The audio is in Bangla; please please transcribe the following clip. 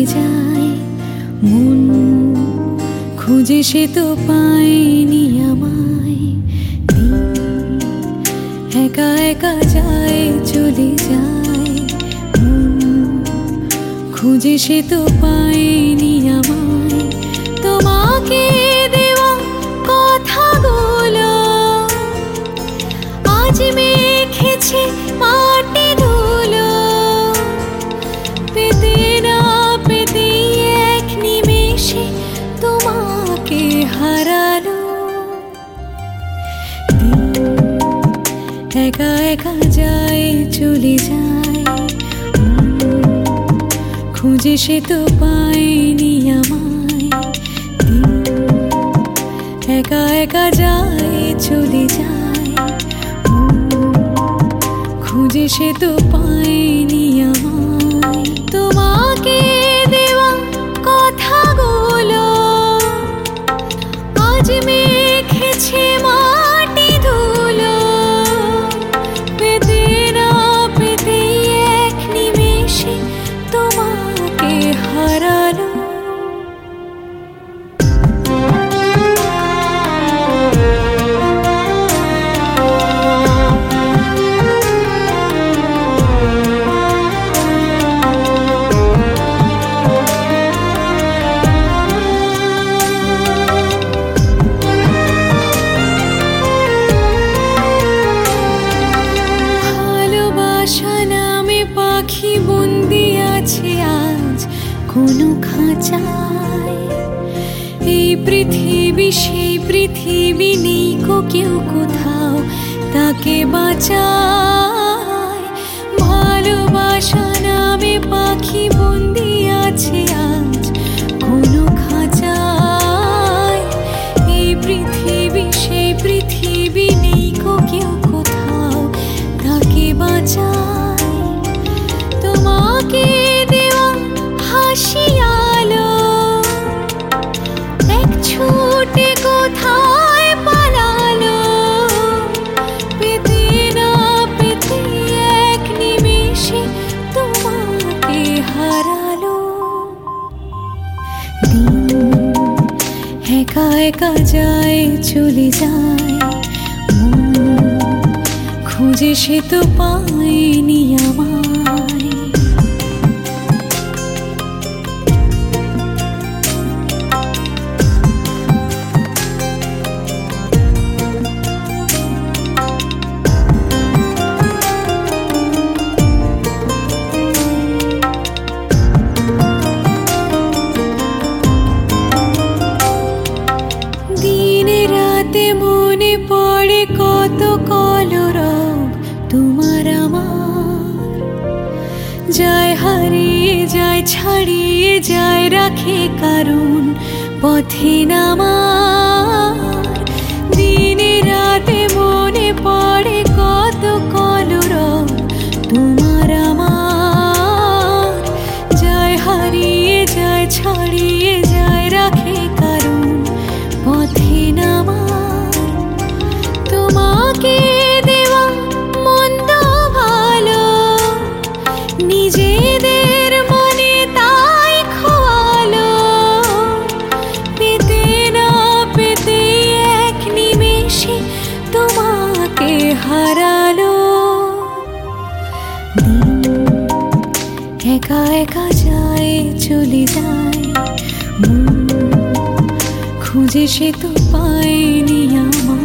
যায় মন খুঁজে সে তো পায়নি আমায়। একা একা যায় চলে যায় মন খুঁজে সে তো পায়নি আমায়। তোমাকে দেওয়া কথাগুলো আজ মেখেছে মাটি ধুলো। পেতে না পেতে এক নিমেষে তোমাকে হারালো। একা একা যায় চলে যায় খুঁজে সে তো পায়নি আমায়। একা একা যায় চলে যায় খুঁজে সে তো পায়নি আমায়। তোমাকে দেওয়া কথাগুলো আজ মেখেছে মাটি ধুলো। পেতে না পেতে এক নিমেষে তোমাকে হারালো। পাখি বন্দি আছে আজ কোনো খাঁচায়। এই পৃথিবী সেই পৃথিবী নেই কেউ কোথাও তাকে বাঁচায়। ভালোবাসা নামে পাখি বন্দি আছে আজ কোনো খাঁচায়। এই পৃথিবী সেই পৃথিবী নেই কেউ কোথাও তাকে বাঁচায়। তোমাকে দেওয়া হাসি আলো এক ছুটে কোথায় পালালো। পেতে না পেতে এক নিমেষে তোমাকে হারালো। একা একা যায় চলে যায় খুঁজে সে তো পায়নি আমায়। মনে পড়ে কত কলরব তোমার আমার। যায় হারিয়ে যায় ছাড়িয়ে যায় রাখে কারণ পথে নামার। দিনে রাতে মনে পড়ে কত কলরব তোমার আমার। যায় হারিয়ে যায় ছাড়িয়ে যায় রাখে কারণ পথে নামার। তোমাকে দেওয়া মন্দ ভালো নিজেদের মনে তাই খোয়ালো। পেতে না পেতে এক নিমেষে তোমাকে হারালো। একা একা যায় চলে যায় খুঁজে সে তো পায়নি আমায়।